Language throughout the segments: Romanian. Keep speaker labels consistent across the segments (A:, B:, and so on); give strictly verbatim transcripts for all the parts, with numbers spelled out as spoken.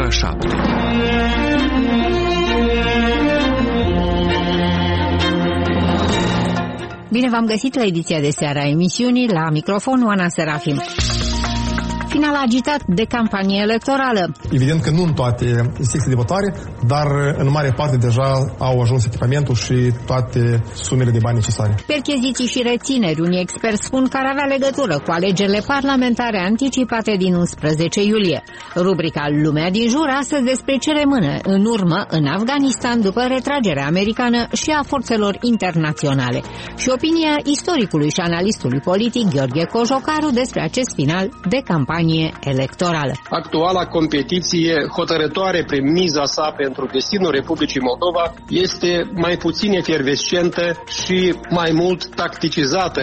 A: ora șapte.
B: Bine v-am găsit la ediția de seară a emisiunii, la microfon Oana Serafim. Final agitat de campanie electorală.
C: Evident că nu în toate secțiile de votare, dar în mare parte deja au ajuns echipamentul și toate sumele de bani necesare.
B: Percheziții și rețineri, unii experți spun că ar avea legătură cu alegerile parlamentare anticipate din unsprezece iulie. Rubrica Lumea din jur astăzi despre ce rămâne în urmă în Afganistan după retragerea americană și a forțelor internaționale. Și opinia istoricului și analistului politic Gheorghe Cojocaru despre acest final de campanie electorală.
D: Actuala competiție hotărătoare prin miza sa pentru destinul Republicii Moldova este mai puțin efervescentă și mai mult tacticizată.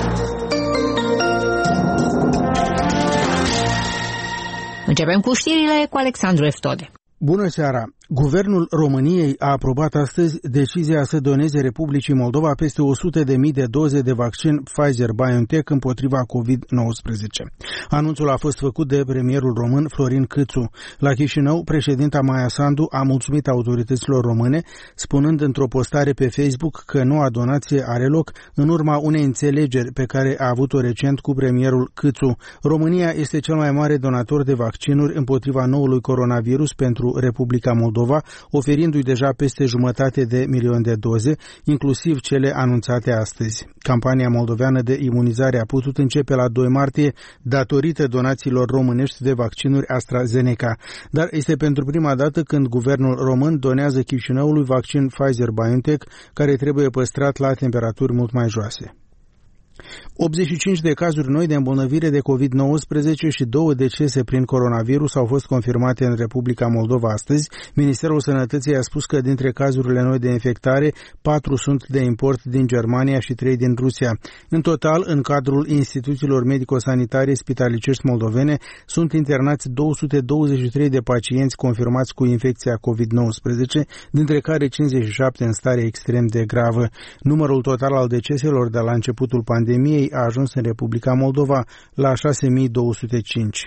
B: Începem cu știrile cu Alexandru Eftode.
E: Bună seara! Guvernul României a aprobat astăzi decizia să doneze Republicii Moldova peste o sută de mii de doze de vaccin Pfizer-BioNTech împotriva covid nouăsprezece. Anunțul a fost făcut de premierul român Florin Câțu. La Chișinău, președinta Maia Sandu a mulțumit autorităților române, spunând într-o postare pe Facebook că noua donație are loc în urma unei înțelegeri pe care a avut-o recent cu premierul Câțu. România este cel mai mare donator de vaccinuri împotriva noului coronavirus pentru Republica Moldova, oferindu-i deja peste jumătate de milion de doze, inclusiv cele anunțate astăzi. Campania moldoveană de imunizare a putut începe la doi martie datorită donațiilor românești de vaccinuri AstraZeneca, dar este pentru prima dată când guvernul român donează Chișinăului vaccin Pfizer-BioNTech, care trebuie păstrat la temperaturi mult mai joase. optzeci și cinci de cazuri noi de îmbolnăvire de covid nouăsprezece și două decese prin coronavirus au fost confirmate în Republica Moldova astăzi. Ministerul Sănătății a spus că dintre cazurile noi de infectare, patru sunt de import din Germania și trei din Rusia. În total, în cadrul instituțiilor medico-sanitare spitalicești moldovene, sunt internați două sute douăzeci și trei de pacienți confirmați cu infecția covid nouăsprezece, dintre care cincizeci și șapte în stare extrem de gravă. Numărul total al deceselor de la începutul pandemiei a ajuns în Republica Moldova la șase mii două sute cinci.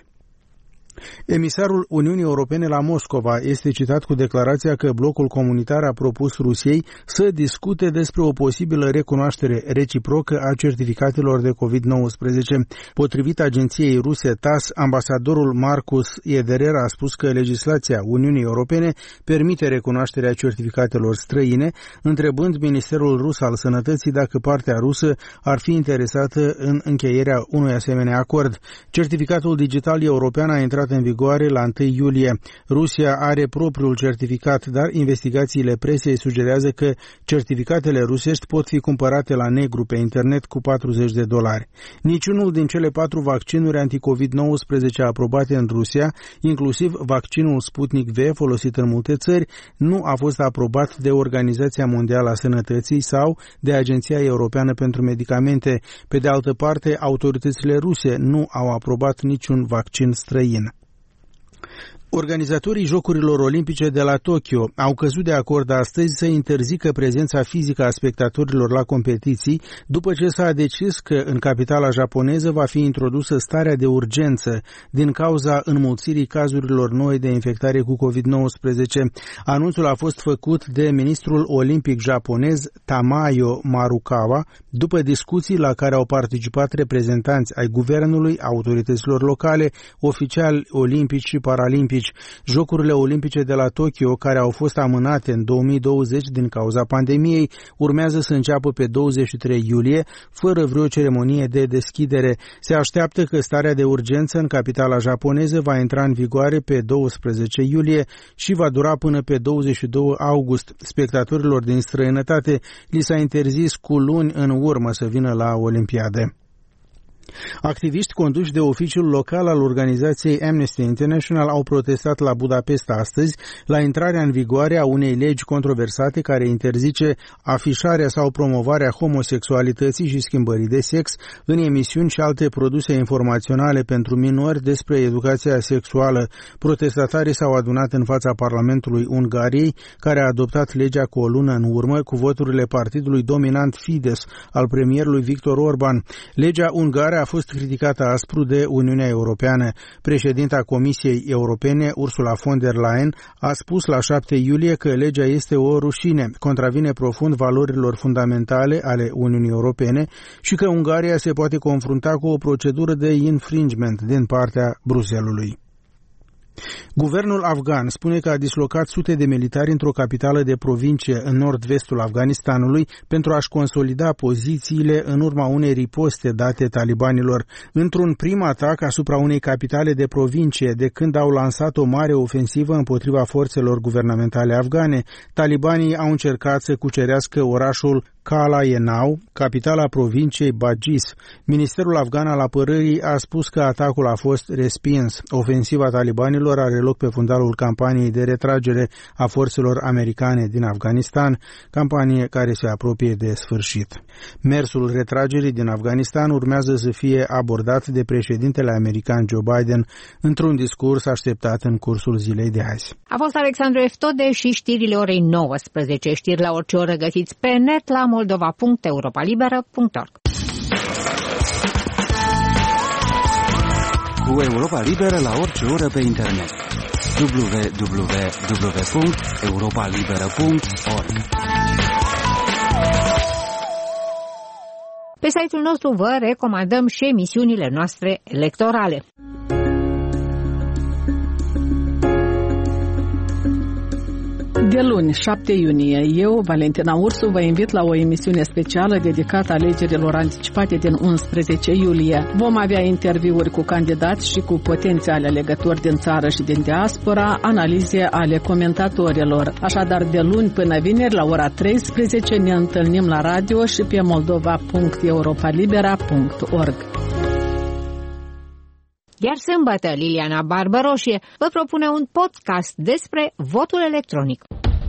E: Emisarul Uniunii Europene la Moscova este citat cu declarația că blocul comunitar a propus Rusiei să discute despre o posibilă recunoaștere reciprocă a certificatelor de covid nouăsprezece. Potrivit agenției ruse TASS, ambasadorul Marcus Ederer a spus că legislația Uniunii Europene permite recunoașterea certificatelor străine, întrebând Ministerul Rus al Sănătății dacă partea rusă ar fi interesată în încheierea unui asemenea acord. Certificatul digital european a intrat în vigoare la întâi iulie. Rusia are propriul certificat, dar investigațiile presei sugerează că certificatele rusești pot fi cumpărate la negru pe internet cu patruzeci de dolari. Niciunul din cele patru vaccinuri anti-covid nouăsprezece aprobate în Rusia, inclusiv vaccinul Sputnik V folosit în multe țări, nu a fost aprobat de Organizația Mondială a Sănătății sau de Agenția Europeană pentru Medicamente. Pe de altă parte, autoritățile ruse nu au aprobat niciun vaccin străin. Organizatorii Jocurilor Olimpice de la Tokyo au căzut de acord astăzi să interzică prezența fizică a spectatorilor la competiții, după ce s-a decis că în capitala japoneză va fi introdusă starea de urgență din cauza înmulțirii cazurilor noi de infectare cu covid nouăsprezece. Anunțul a fost făcut de ministrul olimpic japonez Tamayo Marukawa, după discuții la care au participat reprezentanți ai guvernului, autorităților locale, oficiali olimpici și paralimpici. Jocurile olimpice de la Tokyo, care au fost amânate în două mii douăzeci din cauza pandemiei, urmează să înceapă pe douăzeci și trei iulie, fără vreo ceremonie de deschidere. Se așteaptă că starea de urgență în capitala japoneză va intra în vigoare pe douăsprezece iulie și va dura până pe douăzeci și doi august. Spectatorilor din străinătate li s-a interzis cu luni în urmă să vină la Olimpiade. Activiști conduși de oficiul local al organizației Amnesty International au protestat la Budapesta astăzi la intrarea în vigoare a unei legi controversate care interzice afișarea sau promovarea homosexualității și schimbării de sex în emisiuni și alte produse informaționale pentru minori despre educația sexuală. Protestatarii s-au adunat în fața Parlamentului Ungariei, care a adoptat legea cu o lună în urmă cu voturile partidului dominant Fidesz al premierului Viktor Orban. Legea ungară Schimbarea a fost criticată aspru de Uniunea Europeană. Președinta Comisiei Europene, Ursula von der Leyen, a spus la șapte iulie că legea este o rușine, contravine profund valorilor fundamentale ale Uniunii Europene și că Ungaria se poate confrunta cu o procedură de infringement din partea Bruxellesului. Guvernul afgan spune că a dislocat sute de militari într-o capitală de provincie în nord-vestul Afganistanului pentru a-și consolida pozițiile în urma unei riposte date talibanilor. Într-un prim atac asupra unei capitale de provincie de când au lansat o mare ofensivă împotriva forțelor guvernamentale afgane, talibanii au încercat să cucerească orașul Kalayenau, capitala provinciei Bagis. Ministerul afgan al apărării a spus că atacul a fost respins. Ofensiva talibanilor are loc pe fundalul campaniei de retragere a forțelor americane din Afganistan, campanie care se apropie de sfârșit. Mersul retragerii din Afganistan urmează să fie abordat de președintele american Joe Biden într-un discurs așteptat în cursul zilei de azi.
B: A fost Alexandru Eftode și știrile orei nouăsprezece. Știri la orice oră găsiți pe net la moldova punct europa liberă punct org.
A: Cu Europa Liberă la orice oră pe internet. w w w punct europa liberă punct org.
B: Pe site-ul nostru vă recomandăm și emisiunile noastre electorale.
F: De luni, șapte iunie, eu, Valentina Ursu, vă invit la o emisiune specială dedicată alegerilor anticipate din unsprezece iulie. Vom avea interviuri cu candidați și cu potențiale alegători din țară și din diaspora, analize ale comentatorilor. Așadar, de luni până vineri, la ora treisprezece, ne întâlnim la radio și pe moldova punct europa libera punct org.
B: Iar sâmbătă, Liliana Barbăroșie vă propune un podcast despre votul electronic.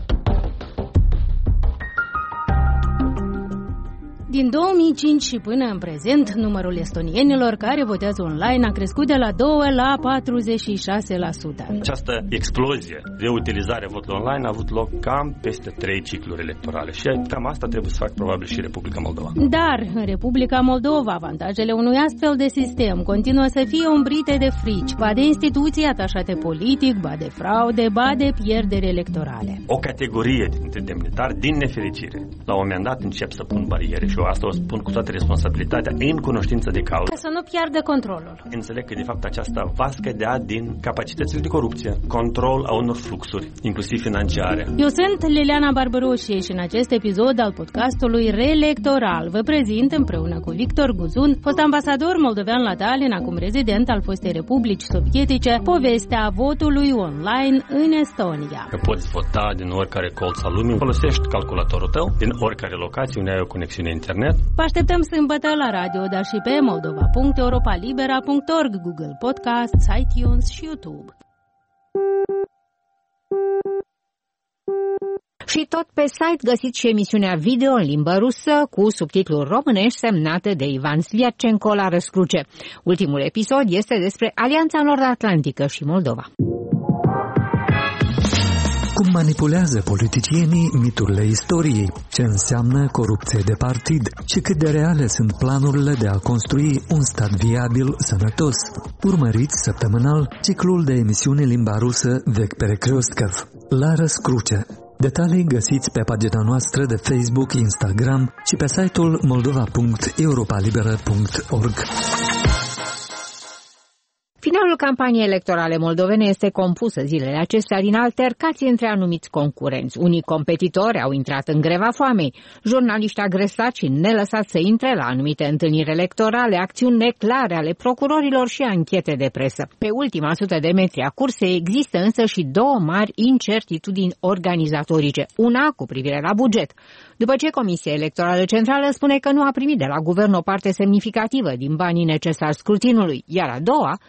G: Din două mii cinci și până în prezent, numărul estonienilor care votează online a crescut de la doi la patruzeci și șase la sută.
H: Această explozie de utilizare a votului online a avut loc cam peste trei cicluri electorale și cam asta trebuie să facă probabil și Republica Moldova.
G: Dar în Republica Moldova, avantajele unui astfel de sistem continuă să fie umbrite de frici, ba de instituții atașate politic, ba de fraude, ba de pierderi electorale.
H: O categorie dintre demnitari, din nefericire, la un moment dat încep să pun bariere și eu asta o spun cu toată responsabilitatea, în cunoștință de cauză.
G: Ca să nu piardă controlul.
H: Înțeleg că, de fapt, aceasta va scădea din capacitățile de corupție, control a unor fluxuri, inclusiv financiare.
G: Eu sunt Liliana Barbăroșie și în acest episod al podcastului Reelectoral vă prezint împreună cu Victor Guzun, fost ambasador moldovean la Tallinn, acum rezident al fostei Republici Sovietice, povestea votului online în Estonia.
H: Că poți vota din oricare colț al lumii, folosești calculatorul tău, din oricare locație unde ai o conexiune internet.
G: Vă așteptăm sâmbătă la radio, dar și pe moldova punct europa libera punct org, Google Podcasts, iTunes și YouTube.
B: Și tot pe site găsiți și emisiunea video în limbă rusă cu subtitluri românești semnate de Ivan Sviatcenko la răscruce. Ultimul episod este despre Alianța Nord-Atlantică și Moldova.
I: Cum manipulează politicienii miturile istoriei, ce înseamnă corupție de partid și cât de reale sunt planurile de a construi un stat viabil, sănătos. Urmăriți săptămânal ciclul de emisiune limba rusă Vec Perekrostkov, la răscruce. Detalii găsiți pe pagina noastră de Facebook, Instagram și pe site-ul moldova punct europa liberă punct org.
B: Finalul campaniei electorale moldovene este compusă zilele acestea din altercații între anumiți concurenți. Unii competitori au intrat în greva foamei, jurnaliști agresați și nelăsați să intre la anumite întâlniri electorale, acțiuni neclare ale procurorilor și anchete de presă. Pe ultima sută de metri a cursei există însă și două mari incertitudini organizatorice. Una cu privire la buget. După ce Comisia Electorală Centrală spune că nu a primit de la guvern o parte semnificativă din banii necesari scrutinului, iar a doua, legată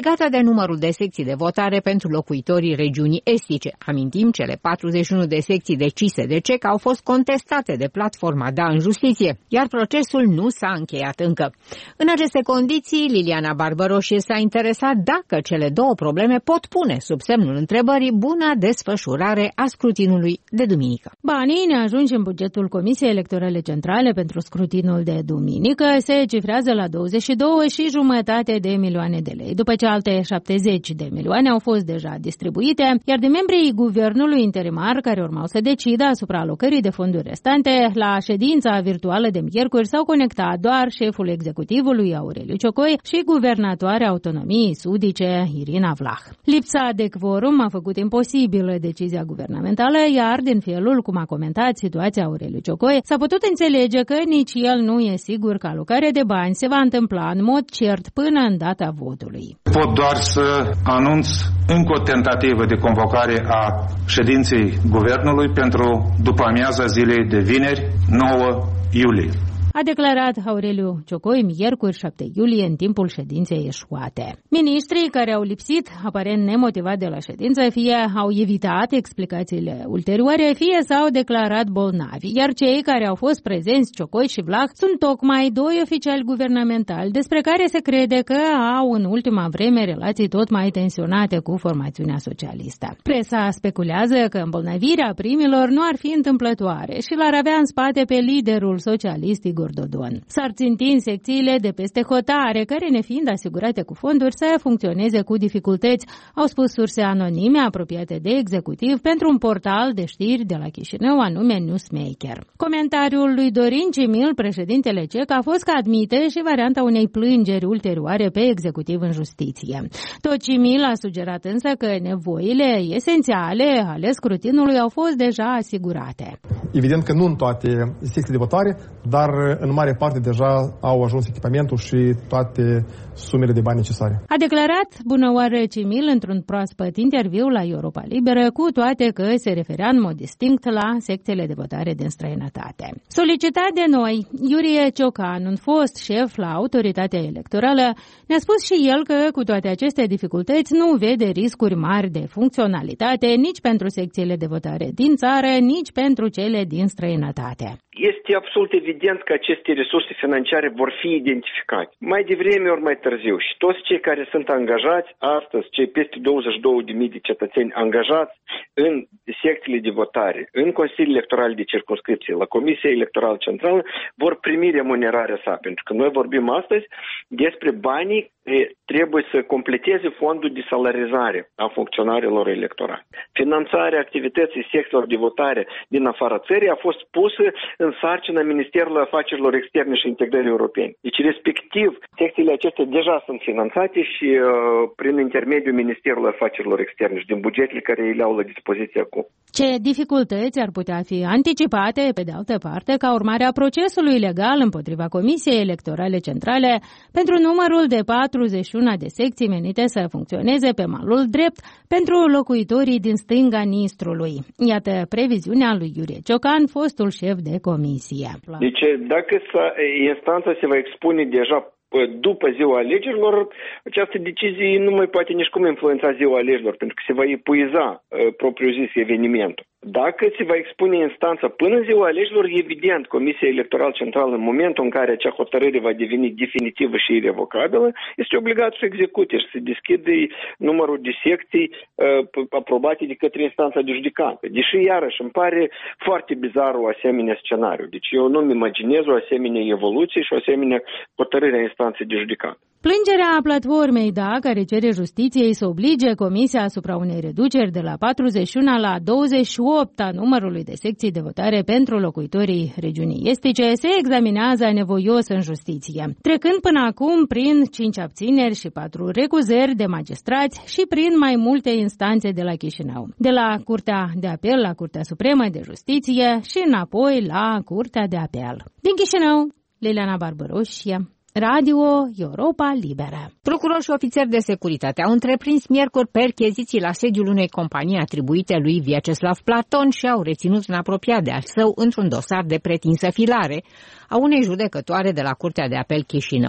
B: legată de numărul de secții de votare pentru locuitorii regiunii estice. Amintim, cele patruzeci și unu de secții decise de C E C au fost contestate de platforma Da în justiție, iar procesul nu s-a încheiat încă. În aceste condiții, Liliana Barbăroșie s-a interesat dacă cele două probleme pot pune sub semnul întrebării buna desfășurare a scrutinului de duminică.
G: Banii neajunși în bugetul Comisiei Electorale Centrale pentru scrutinul de duminică se cifrează la douăzeci și două și jumătate de milioane de lei, după ce alte șaptezeci de milioane au fost deja distribuite, iar de membrii guvernului interimar care urmau să decidă asupra alocării de fonduri restante, la ședința virtuală de miercuri s-au conectat doar șeful executivului Aureliu Ciocoi și guvernatoarea autonomiei sudice Irina Vlah. Lipsa de quorum a făcut imposibilă decizia guvernamentală, iar din felul cum a comentat situația Aureliu Ciocoi, s-a putut înțelege că nici el nu e sigur că alocarea de bani se va întâmpla în mod cert până în data votului.
J: Pot doar să anunț încă o tentativă de convocare a ședinței guvernului pentru după amiaza zilei de vineri, nouă iulie.
G: A declarat Aureliu Ciocoi miercuri șapte iulie în timpul ședinței eșuate. Ministrii care au lipsit, aparent nemotivat de la ședință, fie au evitat explicațiile ulterioare, fie s-au declarat bolnavi, iar cei care au fost prezenți, Ciocoi și Vlah, sunt tocmai doi oficiali guvernamentali despre care se crede că au în ultima vreme relații tot mai tensionate cu formațiunea socialistă. Presa speculează că îmbolnăvirea primilor nu ar fi întâmplătoare și l-ar avea în spate pe liderul socialist Igor Dodon. S-ar ținti în secțiile de peste hotare, care, nefiind asigurate cu fonduri, să funcționeze cu dificultăți, au spus surse anonime apropiate de executiv pentru un portal de știri de la Chișinău, anume Newsmaker. Comentariul lui Dorin Cimil, președintele C E C, a fost că admite și varianta unei plângeri ulterioare pe executiv în justiție. Tot Cimil a sugerat însă că nevoile esențiale ale scrutinului au fost deja asigurate.
C: Evident că nu în toate secțiile de votare, dar în mare parte deja au ajuns echipamentul și toate sumele de bani necesare.
G: A declarat bunăoară Cimil într-un proaspăt interviu la Europa Liberă, cu toate că se referea în mod distinct la secțiile de votare din străinătate. Solicitat de noi, Iurie Ciocan, un fost șef la autoritatea electorală, ne-a spus și el că cu toate aceste dificultăți nu vede riscuri mari de funcționalitate nici pentru secțiile de votare din țară, nici pentru cele din străinătate.
K: Este absolut evident că aceste resurse financiare vor fi identificate mai devreme ori mai târziu și toți cei care sunt angajați astăzi, cei peste douăzeci și două de mii de cetățeni angajați în secțiile de votare, în Consiliul Electoral de Circumscripție, la Comisia Electorală Centrală, vor primi remunerarea sa, pentru că noi vorbim astăzi despre banii trebuie să completeze fondul de salarizare a funcționarilor electorali. Finanțarea activității secțiilor de votare din afara țării a fost pusă în sarcina Ministerului Afacerilor Externe și Integrării Europene. Deci, respectiv, secțiile acestea deja sunt finanțate și uh, prin intermediul Ministerului Afacerilor Externe și din bugetele care îi le au la dispoziție acum.
G: Ce dificultăți ar putea fi anticipate, pe de altă parte, ca urmare a procesului legal împotriva Comisiei Electorale Centrale pentru numărul de patruzeci și unu de secții menite să funcționeze pe malul drept pentru locuitorii din stânga Nistrului. Iată previziunea lui Iurie Ciocan, fostul șef de comisie.
K: Deci, dacă instanța se va expune deja după ziua alegerilor, această decizie nu mai poate nici cum influența ziua alegerilor, pentru că se va epuiza uh, propriu-zis evenimentul. Dacă se va expune instanța până în ziua alegerilor, evident, Comisia Electorală Centrală, în momentul în care acea hotărâre va deveni definitivă și irrevocabilă, este obligat să execute și să deschide numărul de secții uh, aprobate de către instanța de judecată. Deși, iarăși, îmi pare foarte bizar o asemenea scenariu. Deci eu nu-mi imaginez o asemenea evoluție și o asemenea hotărâre a instanței de judecată.
G: Plângerea platformei Da, care cere justiției să oblige Comisia asupra unei reduceri de la patruzeci și unu la douăzeci și opt a numărului de secții de votare pentru locuitorii regiunii estice, se examinează anevoios în justiție, trecând până acum prin cinci abțineri și patru recuzări de magistrați și prin mai multe instanțe de la Chișinău, de la Curtea de Apel la Curtea Supremă de Justiție și înapoi la Curtea de Apel. Din Chișinău, Liliana Barbăroșie, Radio Europa Liberă.
B: Procurori și ofițeri de securitate au întreprins miercuri percheziții la sediul unei companii atribuite lui Vyacheslav Platon și au reținut un apropiat de al său într-un dosar de pretinsă filare a unei judecătoare de la Curtea de Apel Chișinău.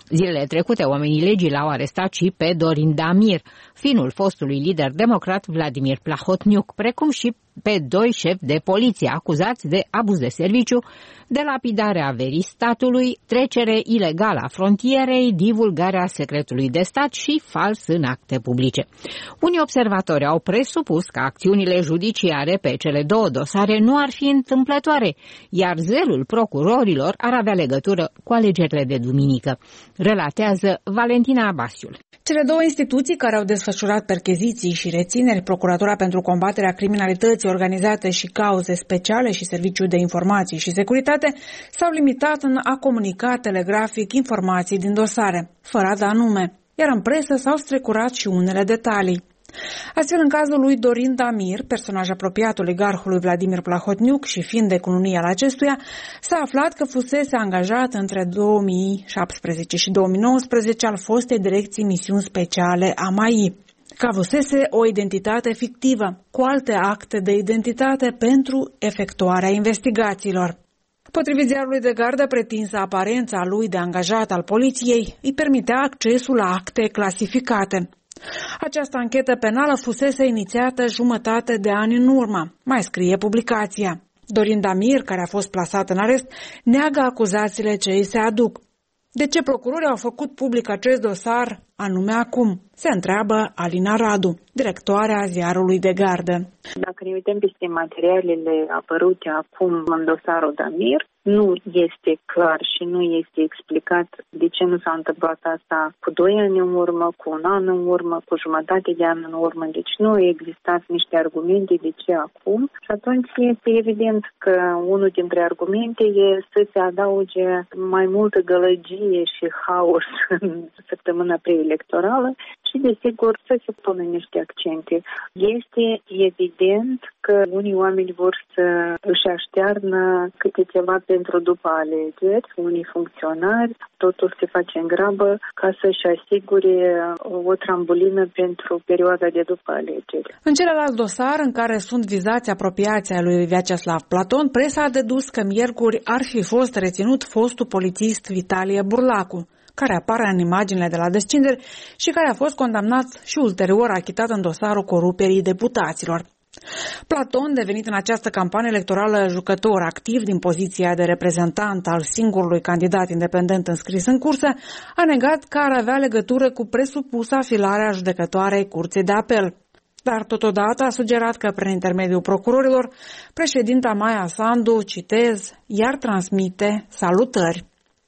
B: Zilele trecute, oamenii legii l-au arestat și pe Dorin Damir, fiul fostului lider democrat Vladimir Plahotniuc, precum și pe doi șefi de poliție acuzați de abuz de serviciu, de lapidarea averii statului, trecere ilegală a frontierei, divulgarea secretului de stat și fals în acte publice. Unii observatori au presupus că acțiunile judiciare pe cele două dosare nu ar fi întâmplătoare, iar zelul procurorilor ar avea legătură cu alegerile de duminică. Relatează Valentina Abasiul.
L: Cele două instituții care au desfășurat percheziții și rețineri, Procuratura pentru combaterea criminalității organizate și cauze speciale și Serviciul de Informații și Securitate, s-au limitat în a comunica telegrafic informații din dosare, fără a da nume, iar în presă s-au strecurat și unele detalii. Astfel, în cazul lui Dorin Damir, personaj apropiat oligarhului Vladimir Plahotniuc și fiind de cununie al acestuia, s-a aflat că fusese angajat între două mii șaptesprezece și două mii nouăsprezece al fostei direcții misiuni speciale a M A I, că avusese o identitate fictivă, cu alte acte de identitate pentru efectuarea investigațiilor. Potrivit ziarului de gardă, pretinsă aparența lui de angajat al poliției îi permitea accesul la acte clasificate. Această anchetă penală fusese inițiată jumătate de ani în urmă, mai scrie publicația. Dorin Damir, care a fost plasat în arest, neagă acuzațiile ce îi se aduc. De ce procurorii au făcut public acest dosar anume acum? Se întreabă Alina Radu, directoarea ziarului de gardă.
M: Dacă ne uităm peste materialele apărute acum în dosarul Damir, nu este clar și nu este explicat de ce nu s-a întâmplat asta cu doi ani în urmă, cu un an în urmă, cu jumătate de an în urmă. Deci nu au existat niște argumente de ce acum. Și atunci este evident că unul dintre argumente e să se adauge mai multă gălăgie și haos în săptămâna preelectorală și, desigur, să se pună niște accente. Este evident că unii oameni vor să își aștearnă câte ceva pentru după alegeri, unii funcționari, totul se face în grabă ca să-și asigure o trambulină pentru perioada de după alegeri.
L: În celălalt dosar, în care sunt vizați apropiații ai lui Vyacheslav Platon, presa a dedus că miercuri ar fi fost reținut fostul polițist Vitalie Burlacu, care apare în imaginile de la descinderi și care a fost condamnat și ulterior achitat în dosarul coruperii deputaților. Platon, devenit în această campanie electorală jucător activ din poziția de reprezentant al singurului candidat independent înscris în cursă, a negat că ar avea legătură cu presupusa afilare a judecătoarei Curții de Apel. Dar totodată a sugerat că, prin intermediul procurorilor, președinta Maia Sandu, citez, i-ar transmite salutări.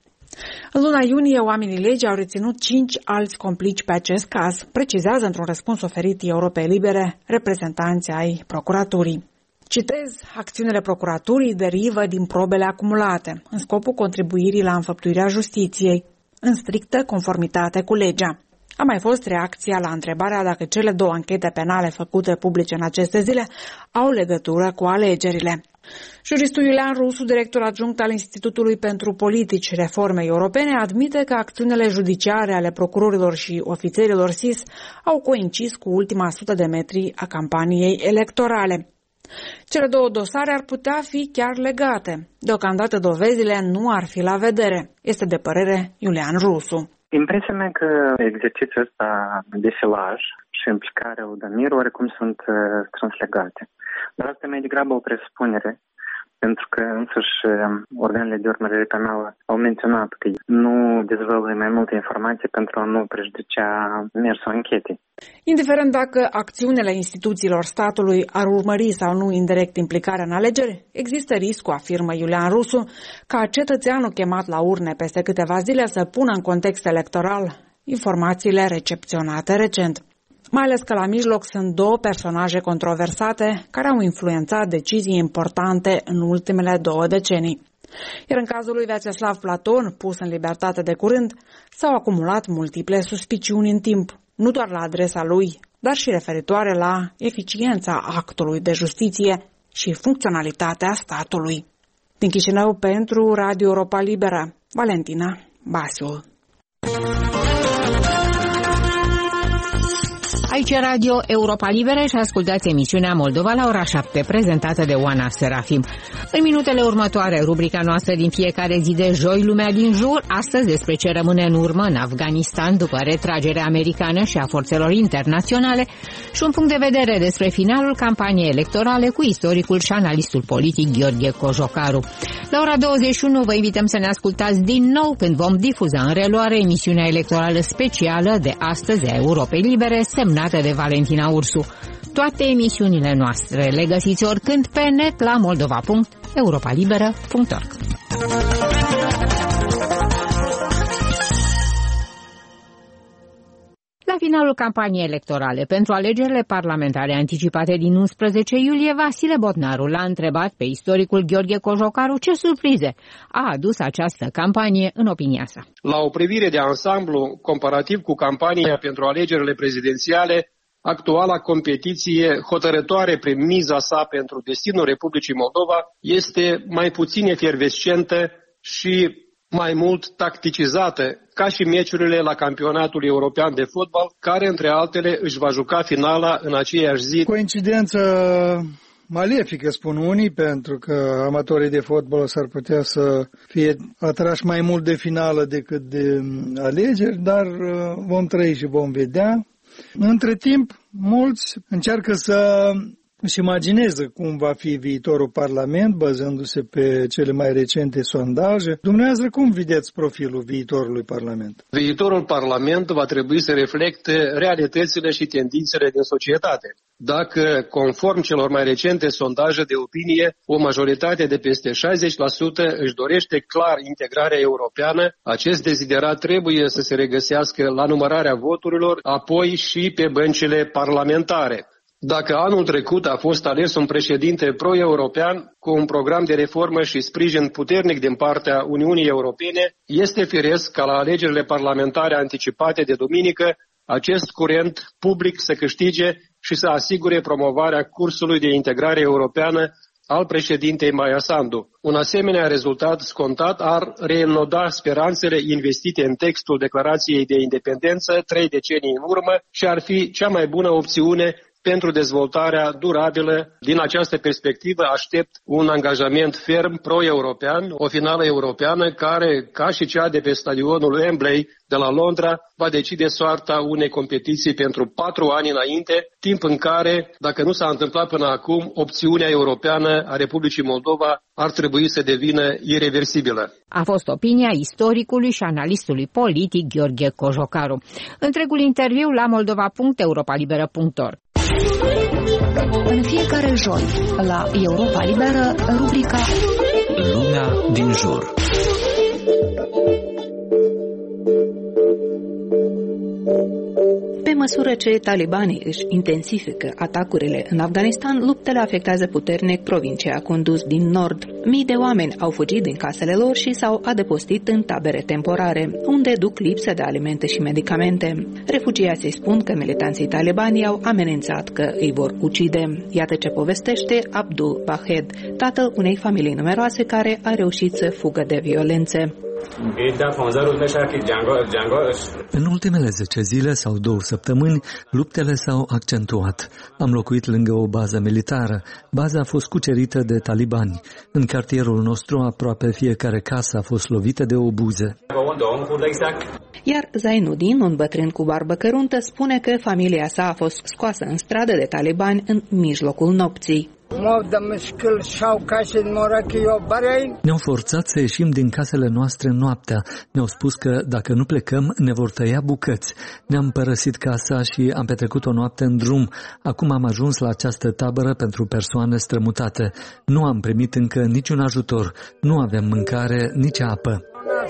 L: În luna iunie, oamenii legii au reținut cinci alți complici pe acest caz, precizează într-un răspuns oferit Europei Libere reprezentanții ai procuraturii. Citez, acțiunile procuraturii derivă din probele acumulate, în scopul contribuirii la înfăptuirea justiției, în strictă conformitate cu legea. A mai fost reacția la întrebarea dacă cele două anchete penale făcute publice în aceste zile au legătură cu alegerile. Juristul Iulian Rusu, director adjunct al Institutului pentru Politici și Reforme Europene, admite că acțiunile judiciare ale procurorilor și ofițerilor S I S au coincis cu ultima sută de metri a campaniei electorale. Cele două dosare ar putea fi chiar legate. Deocamdată dovezile nu ar fi la vedere, este de părere Iulian Rusu.
N: Impresia mea că exercițiul ăsta de filaj și implicarea lui Damir oarecum sunt strâns legate. Dar asta e mai degrabă o presupunere, pentru că însăși organele de urmărire penală au menționat că nu dezvăluie mai multe informații pentru a nu prejudicia mersul anchetei.
L: Indiferent dacă acțiunile instituțiilor statului ar urmări sau nu indirect implicarea în alegeri, există riscul, afirmă Iulian Rusu, ca cetățeanul chemat la urne peste câteva zile să pună în context electoral informațiile recepționate recent. Mai ales că la mijloc sunt două personaje controversate care au influențat decizii importante în ultimele două decenii. Iar în cazul lui Vyacheslav Platon, pus în libertate de curând, s-au acumulat multiple suspiciuni în timp, nu doar la adresa lui, dar și referitoare la eficiența actului de justiție și funcționalitatea statului. Din Chișinău pentru Radio Europa Liberă, Valentina Basiu.
B: Aici Radio Europa Liberă și ascultați emisiunea Moldova la ora șapte, prezentată de Oana Serafim. În minutele următoare, rubrica noastră din fiecare zi de joi, Lumea din jur, astăzi despre ce rămâne în urmă în Afganistan după retragerea americană și a forțelor internaționale și un punct de vedere despre finalul campaniei electorale cu istoricul și analistul politic Gheorghe Cojocaru. La ora douăzeci și unu vă invităm să ne ascultați din nou când vom difuza în reluare emisiunea electorală specială de astăzi a Europei Libere, semnată de Valentina Ursu. Toate emisiunile noastre le găsiți oricând pe net la moldova punct europa liberă punct org. La finalul campaniei electorale pentru alegerile parlamentare anticipate din unsprezece iulie, Vasile Botnaru l-a întrebat pe istoricul Gheorghe Cojocaru ce surprize a adus această campanie în opinia sa.
D: La o privire de ansamblu, comparativ cu campania pentru alegerile prezidențiale, actuala competiție hotărătoare prin miza sa pentru destinul Republicii Moldova este mai puțin efervescentă și mai mult tacticizată, ca și meciurile la campionatul european de fotbal, care, între altele, își va juca finala în aceeași zi.
O: Coincidență malefică, spun unii, pentru că amatorii de fotbal s-ar putea să fie atrași mai mult de finală decât de alegeri, dar vom trăi și vom vedea. Între timp, mulți încearcă să își imagineze cum va fi viitorul Parlament, bazându-se pe cele mai recente sondaje. Dumneavoastră, cum vedeți profilul viitorului Parlament?
D: Viitorul Parlament va trebui să reflecte realitățile și tendințele din societate. Dacă, conform celor mai recente sondaje de opinie, o majoritate de peste șaizeci la sută își dorește clar integrarea europeană, acest deziderat trebuie să se regăsească la numărarea voturilor, apoi și pe băncile parlamentare. Dacă anul trecut a fost ales un președinte pro-european cu un program de reformă și sprijin puternic din partea Uniunii Europene, este firesc ca la alegerile parlamentare anticipate de duminică acest curent public să câștige și să asigure promovarea cursului de integrare europeană al președintei Maia Sandu. Un asemenea rezultat scontat ar reînnoda speranțele investite în textul Declarației de Independență trei decenii în urmă și ar fi cea mai bună opțiune pentru dezvoltarea durabilă. Din această perspectivă aștept un angajament ferm pro-european, o finală europeană care, ca și cea de pe stadionul Wembley de la Londra, va decide soarta unei competiții pentru patru ani înainte, timp în care, dacă nu s-a întâmplat până acum, opțiunea europeană a Republicii Moldova ar trebui să devină ireversibilă.
B: A fost opinia istoricului și analistului politic Gheorghe Cojocaru. Întregul interviu la moldova punct europa liberă punct org.
P: În fiecare joi, la Europa Liberă, rubrica
A: Lumea din jur.
P: Pe măsură ce talibanii își intensifică atacurile în Afganistan, luptele afectează puternic provincia Kunduz din nord. Mii de oameni au fugit din casele lor și s-au adăpostit în tabere temporare, unde duc lipsă de alimente și medicamente. Refugiații spun că militanții talibani au amenințat că îi vor ucide. Iată ce povestește Abdul Bahed, tatăl unei familii numeroase care a reușit să fugă de violențe.
I: În ultimele zece zile sau două săptămâni, luptele s-au accentuat. Am locuit lângă o bază militară. Baza a fost cucerită de talibani. În cartierul nostru, aproape fiecare casă a fost lovită de obuze.
P: Iar Zainuddin, un bătrân cu barbă căruntă, spune că familia sa a fost scoasă în stradă de talibani în mijlocul nopții.
I: Ne-au forțat să ieșim din casele noastre noaptea. Ne-au spus că dacă nu plecăm, ne vor tăia bucăți. Ne-am părăsit casa și am petrecut o noapte în drum. Acum am ajuns la această tabără pentru persoane strămutate. Nu am primit încă niciun ajutor. Nu avem mâncare, nici apă.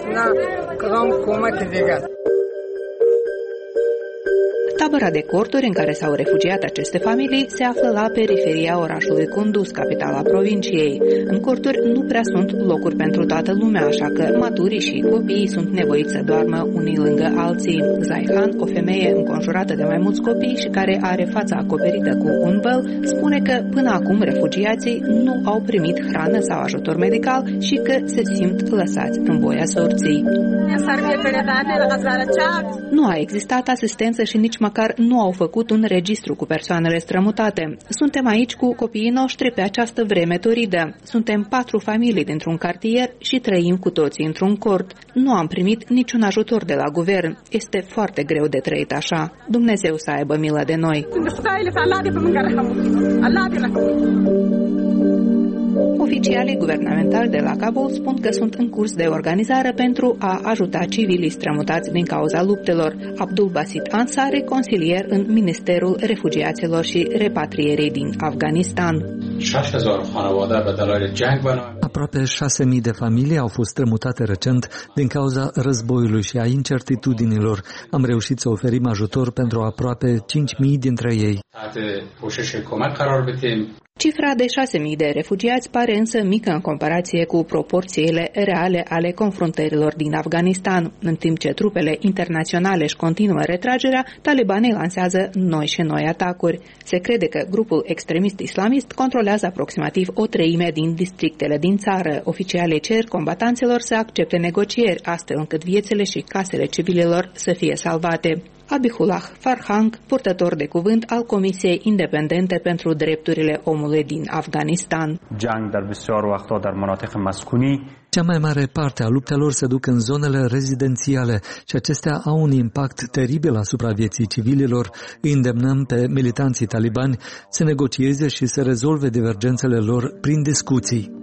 P: Tabăra de corturi în care s-au refugiat aceste familii se află la periferia orașului Kunduz, capitala provinciei. În corturi nu prea sunt locuri pentru toată lumea, așa că maturii și copiii sunt nevoiți să doarmă unii lângă alții. Zaihan, o femeie înconjurată de mai mulți copii și care are fața acoperită cu un văl, spune că până acum refugiații nu au primit hrană sau ajutor medical și că se simt lăsați în voia sorții. Nu a existat asistență și nici măcar măcar nu au făcut un registru cu persoanele strămutate. Suntem aici cu copiii noștri pe această vreme toridă. Suntem patru familii dintr-un cartier și trăim cu toții într-un cort. Nu am primit niciun ajutor de la guvern. Este foarte greu de trăit așa. Dumnezeu să aibă milă de noi. Oficialii guvernamentali de la Kabul spun că sunt în curs de organizare pentru a ajuta civilii strămutați din cauza luptelor. Abdul Basit Ansari, consilier în Ministerul Refugiaților și Repatrierii din Afganistan.
I: Aproape șase mii de familii au fost strămutate recent din cauza războiului și a incertitudinilor. Am reușit să oferim ajutor pentru aproape cinci mii dintre ei.
P: Cifra de șase mii de refugiați pare însă mică în comparație cu proporțiile reale ale confruntărilor din Afganistan. În timp ce trupele internaționale își continuă retragerea, talibanii lansează noi și noi atacuri. Se crede că grupul extremist islamist controlează aproximativ o treime din districtele din țară. Oficialii cer combatanților să accepte negocieri, astfel încât viețile și casele civililor să fie salvate. Abihullah Farhang, purtător de cuvânt al Comisiei Independente pentru Drepturile Omului din Afganistan.
I: Cea mai mare parte a luptelor se duc în zonele rezidențiale și acestea au un impact teribil asupra vieții civililor. Îi îndemnăm pe militanții talibani să negocieze și să rezolve divergențele lor prin discuții.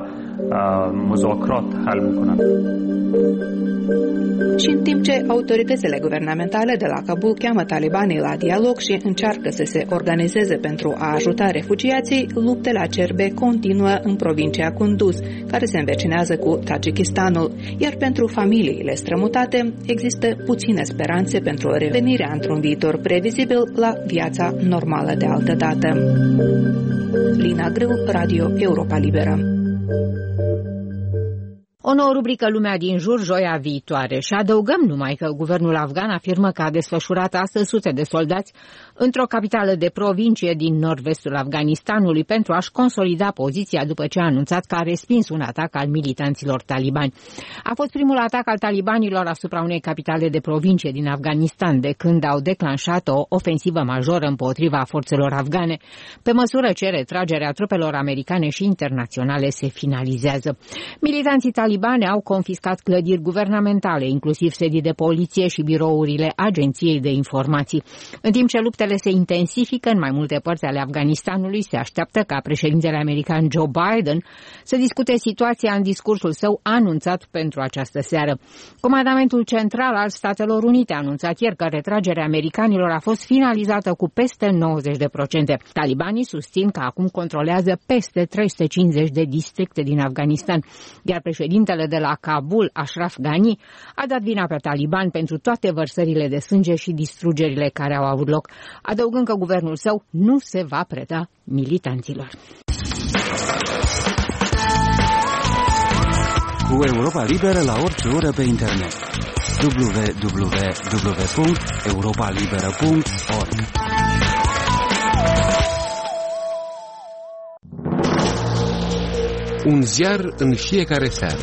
P: Și în timp ce autoritățile guvernamentale de la Kabul cheamă talibanii la dialog și încearcă să se organizeze pentru a ajuta refugiații, luptele acerbe continuă în provincia Kunduz, care se învecinează cu Tajikistanul, iar pentru familiile strămutate există puține speranțe pentru revenirea într-un viitor previzibil la viața normală de altă dată. Lina Grâu, Radio Europa Liberă.
B: O nouă rubrică Lumea din jur joia viitoare și adăugăm numai că guvernul afgan afirmă că a desfășurat astăzi sute de soldați într-o capitală de provincie din nord-vestul Afganistanului pentru a-și consolida poziția după ce a anunțat că a respins un atac al militanților talibani. A fost primul atac al talibanilor asupra unei capitale de provincie din Afganistan de când au declanșat o ofensivă majoră împotriva forțelor afgane, pe măsură ce retragerea trupelor americane și internaționale se finalizează. Militanții talibani au confiscat clădiri guvernamentale, inclusiv sedii de poliție și birourile Agenției de Informații. În timp ce luptele se intensifică în mai multe părți ale Afganistanului, se așteaptă ca președintele american Joe Biden să discute situația în discursul său anunțat pentru această seară. Comandamentul Central al Statelor Unite a anunțat ieri că retragerea americanilor a fost finalizată cu peste nouăzeci de la sută. Talibanii susțin că acum controlează peste trei sute cincizeci de districte din Afganistan, iar președintele de la Kabul, Ashraf Ghani, a dat vina pe talibani pentru toate vărsările de sânge și distrugerile care au avut loc, adăugând că guvernul său nu se va preda militanților.
A: Cu Europa Liberă la orice oră pe internet. w w w punct europa liberă punct org.
Q: Un ziar în fiecare seară.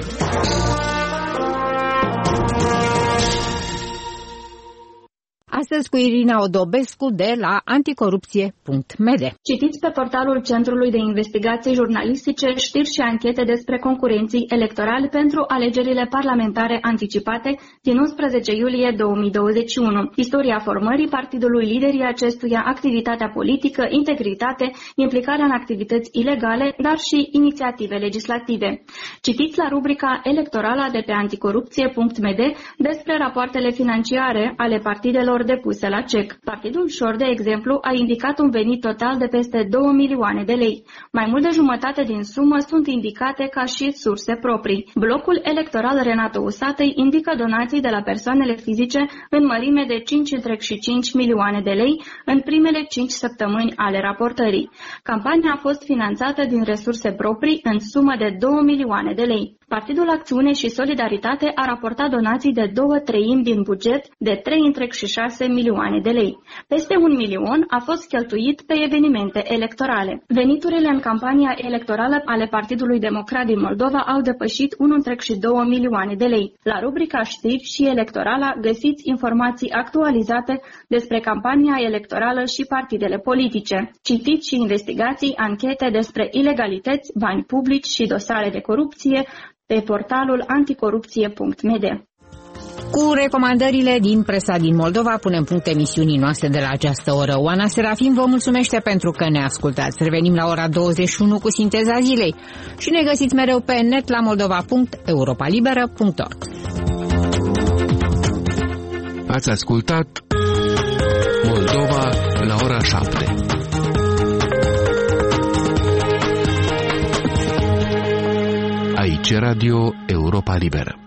B: Astăzi cu Irina Odobescu de la anticorupție punct m d.
R: Citiți pe portalul Centrului de Investigații Jurnalistice știri și anchete despre concurenții electorali pentru alegerile parlamentare anticipate din unsprezece iulie două mii douăzeci și unu. Istoria formării partidului, liderii acestuia, activitatea politică, integritate, implicarea în activități ilegale, dar și inițiative legislative. Citiți la rubrica electorală de pe anticorupție punct m d despre rapoartele financiare ale partidelor depuse la C E C. Partidul Șor, de exemplu, a indicat un venit total de peste două milioane de lei. Mai mult de jumătate din sumă sunt indicate ca și surse proprii. Blocul electoral Renato Usatăi indică donații de la persoanele fizice în mărime de cinci virgulă cinci milioane de lei în primele cinci săptămâni ale raportării. Campania a fost finanțată din resurse proprii în sumă de două milioane de lei. Partidul Acțiune și Solidaritate a raportat donații de două treimi din buget de trei virgulă șase șase milioane de lei. Peste un milion a fost cheltuit pe evenimente electorale. Veniturile în campania electorală ale Partidului Democrat din Moldova au depășit unu virgulă doi milioane de lei. La rubrica Știri și Electorala găsiți informații actualizate despre campania electorală și partidele politice. Citiți și investigații, anchete despre ilegalități, bani publici și dosare de corupție pe portalul anticorupție punct m d.
B: Cu recomandările din presa din Moldova punem punct emisiunii noastre de la această oră. Oana Serafim vă mulțumește pentru că ne ascultați. Revenim la ora douăzeci și unu cu sinteza zilei și ne găsiți mereu pe net la moldova punct europa liberă punct org.
Q: Ați ascultat Moldova la ora șapte. Aici Radio Europa Liberă.